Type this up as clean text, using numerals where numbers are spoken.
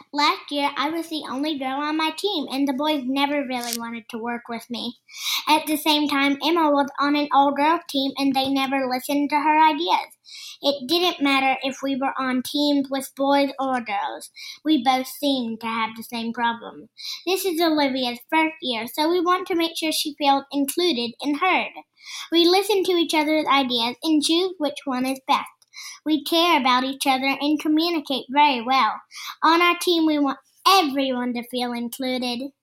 Last year, I was the only girl on my team, and the boys never really wanted to work with me. At the same time, Emma was on an all-girls team, and they never listened to her ideas. It didn't matter if we were on teams with boys or girls. We both seemed to have the same problem. This is Olivia's first year, so we want to make sure she feels included and heard. We listen to each other's ideas and choose which one is best. We care about each other and communicate very well. On our team, we want everyone to feel included.